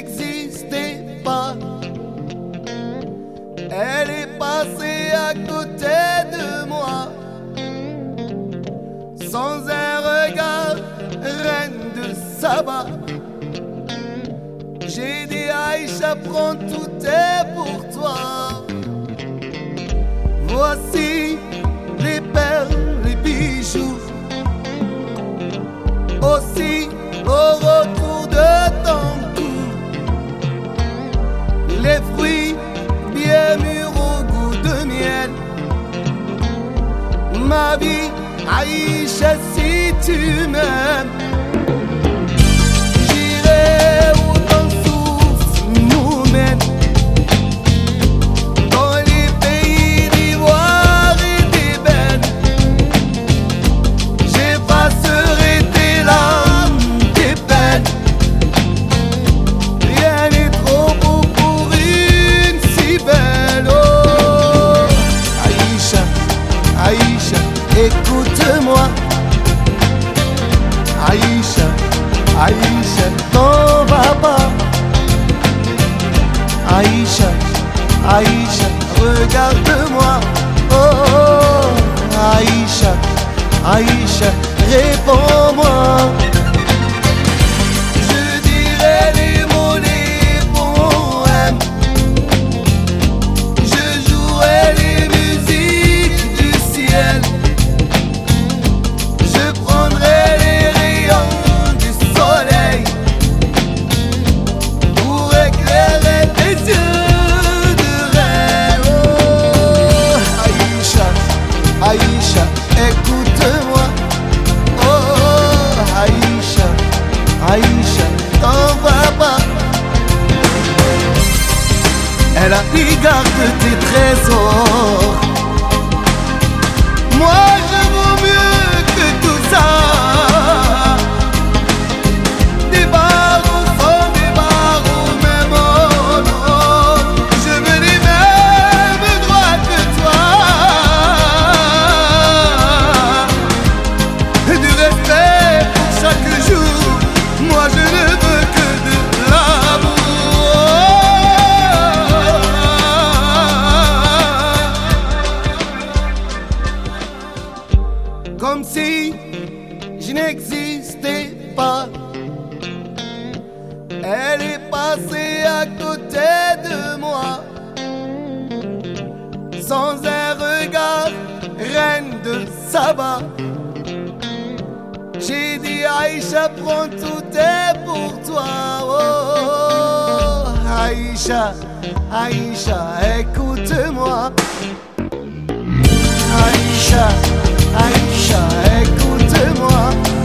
n'existais pas. Elle est passée à côté de moi, sans un regard, reine de Saba. J'ai dit Aïcha, prends tout est pour toi. Voici les perles, les bijoux, aussi au retour de ton cou, les fruits bien mûrs au goût de miel. Ma vie, Aïcha, si tu m'aimes, j'irai où ton souffle nous mène, dans les pays d'ivoire et d'ébène. J'effacerai tes larmes, tes peines. Rien n'est trop beau pour une si belle. Oh, Aïcha, Aïcha, écoute-moi. Aïcha, Aïcha, t'en vas pas. Aïcha, Aïcha, regarde-moi. Oh, Aïcha, Aïcha, réponds-moi. Je dirai les mots, les poèmes. Je jouerai les musiques du ciel. Je prendrai les rayons du soleil pour éclairer tes yeux de rêve. Oh, Aïcha, Aïcha, écoute-moi. Oh, Aïcha, Aïcha, t'en vas pas. Elle a regardé tes trésors. Moi je vaux mieux que tout ça. Des barreaux sans des barreaux, même oh non. Je veux les mêmes droits que toi. Du respect pour chaque jour. Moi je ne veux que de l'amour. Comme si je n'existais pas. Elle est passée à côté de moi, sans un regard, reine de Saba. J'ai dit Aïcha, prends tout est pour toi. Oh, Aïcha, Aïcha, écoute-moi. Aïcha, Aïcha, écoute-moi.